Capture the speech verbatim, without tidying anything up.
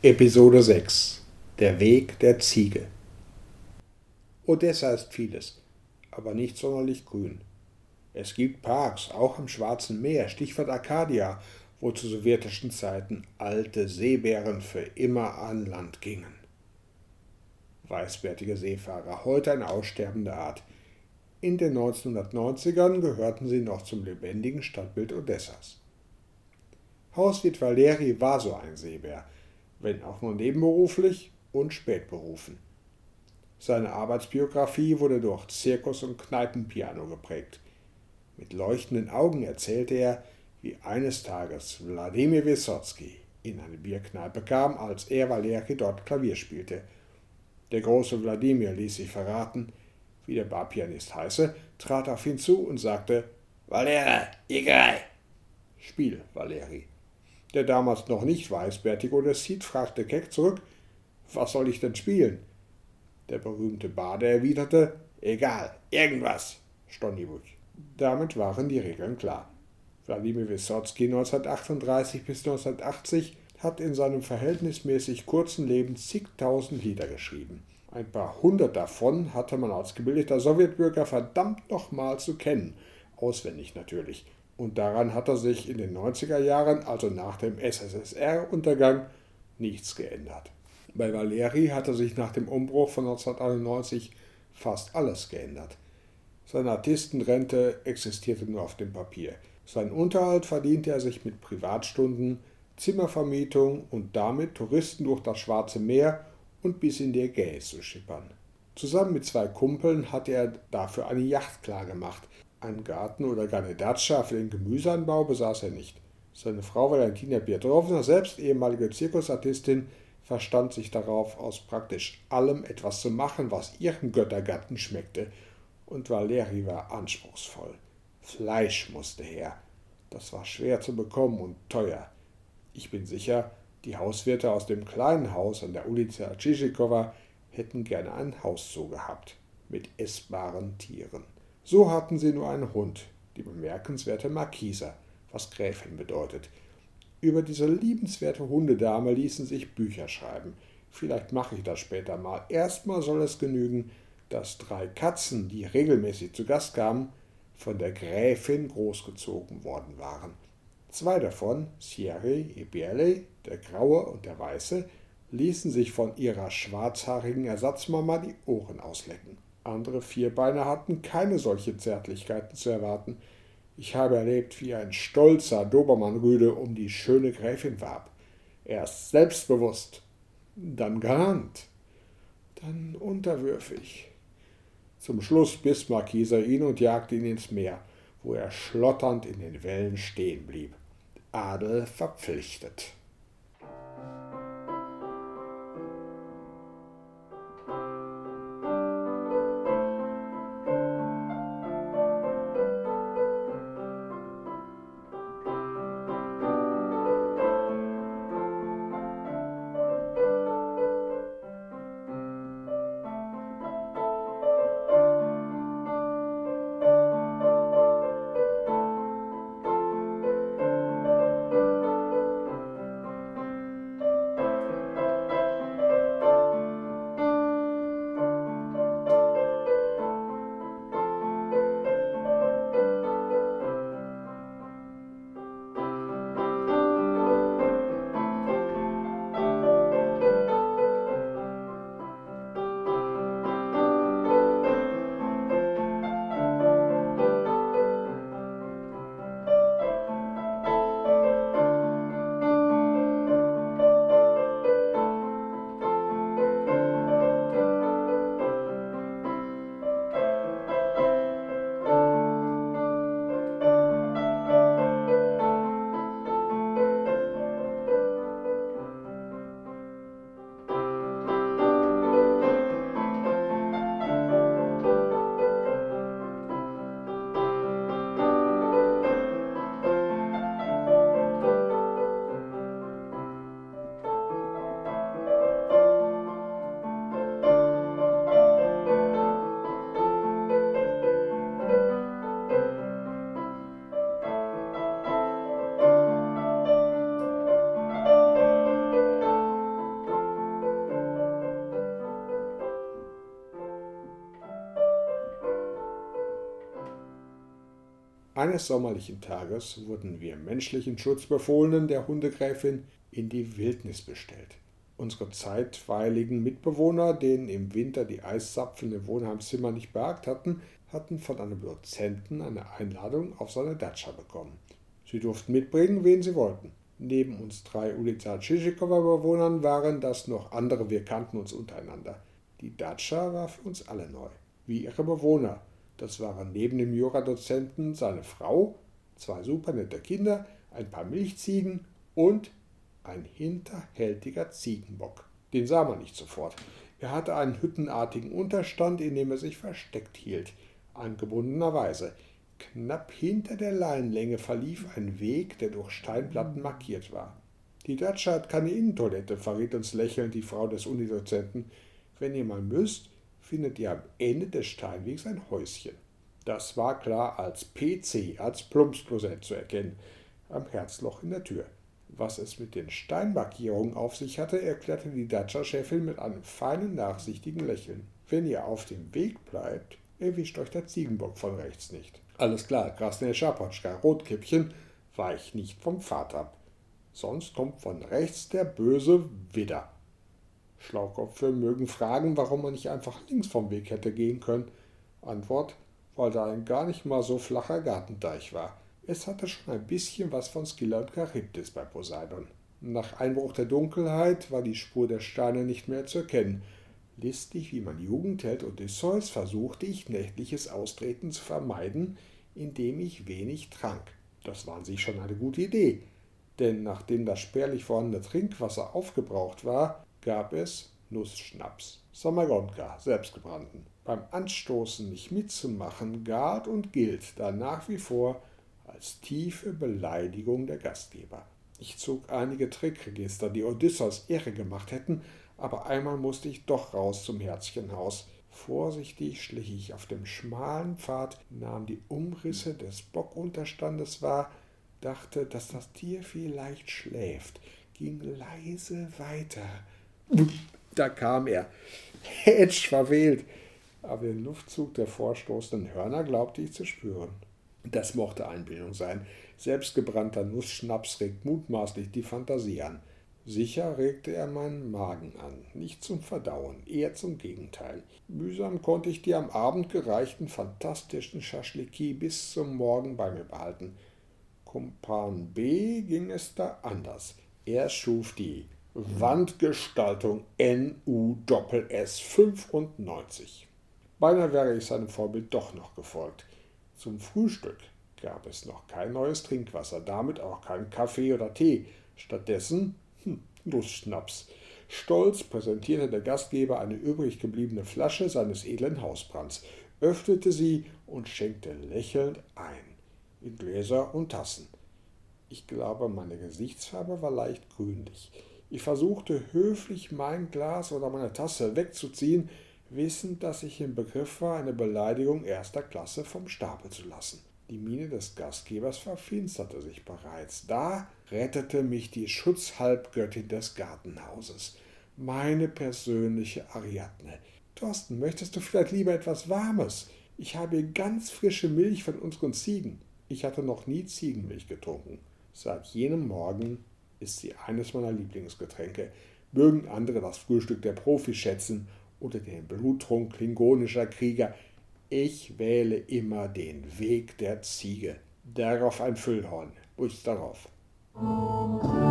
Episode sechs. Der Weg der Ziege. Odessa ist vieles, aber nicht sonderlich grün. Es gibt Parks, auch am Schwarzen Meer, Stichwort Arcadia, wo zu sowjetischen Zeiten alte Seebären für immer an Land gingen. Weißbärtige Seefahrer, heute eine aussterbende Art. In den neunzehnhundertneunzigern gehörten sie noch zum lebendigen Stadtbild Odessas. Hauswirt Valeri war so ein Seebär, wenn auch nur nebenberuflich und spätberufen. Seine Arbeitsbiografie wurde durch Zirkus und Kneipenpiano geprägt. Mit leuchtenden Augen erzählte er, wie eines Tages Wladimir Wyssotsky in eine Bierkneipe kam, als er Valeri dort Klavier spielte. Der große Wladimir ließ sich verraten, wie der Barpianist heiße, trat auf ihn zu und sagte: »Valeri, igrai!« »Spiel, Valeri.« Der damals noch nicht weißbärtige Odessit fragte keck zurück: »Was soll ich denn spielen?« Der berühmte Bade erwiderte: »Egal, irgendwas, Stonibus.« Damit waren die Regeln klar. Wladimir Wyssotsky neunzehnhundertachtunddreißig bis neunzehnhundertachtzig hat in seinem verhältnismäßig kurzen Leben zigtausend Lieder geschrieben. Ein paar hundert davon hatte man als gebildeter Sowjetbürger verdammt nochmal zu kennen, auswendig natürlich. Und daran hat er sich in den neunziger Jahren, also nach dem S S S R-Untergang, nichts geändert. Bei Valeri hatte sich nach dem Umbruch von neunzehnhunderteinundneunzig fast alles geändert. Seine Artistenrente existierte nur auf dem Papier. Seinen Unterhalt verdiente er sich mit Privatstunden, Zimmervermietung und damit, Touristen durch das Schwarze Meer und bis in die Ägäis zu schippern. Zusammen mit zwei Kumpeln hatte er dafür eine Yacht klargemacht. Einen Garten oder gar eine Datscha für den Gemüseanbau besaß er nicht. Seine Frau Valentina Pietrowna, selbst ehemalige Zirkusartistin, verstand sich darauf, aus praktisch allem etwas zu machen, was ihrem Göttergatten schmeckte. Und Valeri war anspruchsvoll. Fleisch musste her. Das war schwer zu bekommen und teuer. Ich bin sicher, die Hauswirte aus dem kleinen Haus an der Ulica Tschitschikowa hätten gerne ein Hauszoo gehabt, mit essbaren Tieren. So hatten sie nur einen Hund, die bemerkenswerte Markisa, was Gräfin bedeutet. Über diese liebenswerte Hundedame ließen sich Bücher schreiben. Vielleicht mache ich das später mal. Erstmal soll es genügen, dass drei Katzen, die regelmäßig zu Gast kamen, von der Gräfin großgezogen worden waren. Zwei davon, Sierry e Biele, der Graue und der Weiße, ließen sich von ihrer schwarzhaarigen Ersatzmama die Ohren auslecken. Andere Vierbeiner hatten keine solche Zärtlichkeiten zu erwarten. Ich habe erlebt, wie ein stolzer Dobermann-Rüde um die schöne Gräfin warb. Erst selbstbewusst, dann galant, dann unterwürfig. Zum Schluss biss Markisa ihn und jagte ihn ins Meer, wo er schlotternd in den Wellen stehen blieb. Adel verpflichtet. Eines sommerlichen Tages wurden wir menschlichen Schutzbefohlenen der Hundegräfin in die Wildnis bestellt. Unsere zeitweiligen Mitbewohner, denen im Winter die Eiszapfen im Wohnheimzimmer nicht behagt hatten, hatten von einem Dozenten eine Einladung auf seine Datscha bekommen. Sie durften mitbringen, wen sie wollten. Neben uns drei Ulica Tschitschikower-Bewohnern waren das noch andere, wir kannten uns untereinander. Die Datscha war für uns alle neu, wie ihre Bewohner. Das waren neben dem Juradozenten seine Frau, zwei supernette Kinder, ein paar Milchziegen und ein hinterhältiger Ziegenbock. Den sah man nicht sofort. Er hatte einen hüttenartigen Unterstand, in dem er sich versteckt hielt, angebundenerweise. Knapp hinter der Leinenlänge verlief ein Weg, der durch Steinplatten markiert war. Die Datscha hat keine Innentoilette, verriet uns lächelnd die Frau des Unidozenten. Wenn ihr mal müsst, findet ihr am Ende des Steinwegs ein Häuschen. Das war klar als P C, als Plumpsklosett zu erkennen, am Herzloch in der Tür. Was es mit den Steinmarkierungen auf sich hatte, erklärte die Datscha-Chefin mit einem feinen, nachsichtigen Lächeln. Wenn ihr auf dem Weg bleibt, erwischt euch der Ziegenbock von rechts nicht. Alles klar, Krasnaya Schapotschka, Rotkäppchen, weich nicht vom Pfad ab. Sonst kommt von rechts der böse Widder. Schlaukopfe mögen fragen, warum man nicht einfach links vom Weg hätte gehen können. Antwort, weil da ein gar nicht mal so flacher Gartenteich war. Es hatte schon ein bisschen was von Skylla und Charybdis bei Poseidon. Nach Einbruch der Dunkelheit war die Spur der Steine nicht mehr zu erkennen. Listig wie mein Jugendheld Odysseus versuchte ich, nächtliches Austreten zu vermeiden, indem ich wenig trank. Das war an sich schon eine gute Idee, denn nachdem das spärlich vorhandene Trinkwasser aufgebraucht war, gab es Nussschnaps, Samagonka, selbstgebrannten. Beim Anstoßen nicht mitzumachen, galt und gilt da nach wie vor als tiefe Beleidigung der Gastgeber. Ich zog einige Trickregister, die Odysseus irre gemacht hätten, aber einmal musste ich doch raus zum Herzchenhaus. Vorsichtig schlich ich auf dem schmalen Pfad, nahm die Umrisse des Bockunterstandes wahr, dachte, dass das Tier vielleicht schläft, ging leise weiter. Da kam er. Hätsch verwählt. Aber den Luftzug der vorstoßenden Hörner glaubte ich zu spüren. Das mochte Einbildung sein. Selbstgebrannter Nussschnaps regt mutmaßlich die Fantasie an. Sicher regte er meinen Magen an, nicht zum Verdauen, eher zum Gegenteil. Mühsam konnte ich die am Abend gereichten fantastischen Schaschliki bis zum Morgen bei mir behalten. Kumpan B ging es da anders. Er schuf die Wandgestaltung N U S S fünfundneunzig. Beinahe wäre ich seinem Vorbild doch noch gefolgt. Zum Frühstück gab es noch kein neues Trinkwasser, damit auch keinen Kaffee oder Tee. Stattdessen hm, Nussschnaps. Stolz präsentierte der Gastgeber eine übrig gebliebene Flasche seines edlen Hausbrands, öffnete sie und schenkte lächelnd ein, in Gläser und Tassen. Ich glaube, meine Gesichtsfarbe war leicht grünlich. Ich versuchte höflich mein Glas oder meine Tasse wegzuziehen, wissend, dass ich im Begriff war, eine Beleidigung erster Klasse vom Stapel zu lassen. Die Miene des Gastgebers verfinsterte sich bereits. Da rettete mich die Schutzhalbgöttin des Gartenhauses, meine persönliche Ariadne. Thorsten, möchtest du vielleicht lieber etwas Warmes? Ich habe hier ganz frische Milch von unseren Ziegen. Ich hatte noch nie Ziegenmilch getrunken. Seit jenem Morgen ist sie eines meiner Lieblingsgetränke. Mögen andere das Frühstück der Profis schätzen oder den Bluttrunk klingonischer Krieger. Ich wähle immer den Weg der Ziege. Darauf ein Füllhorn. Bus darauf.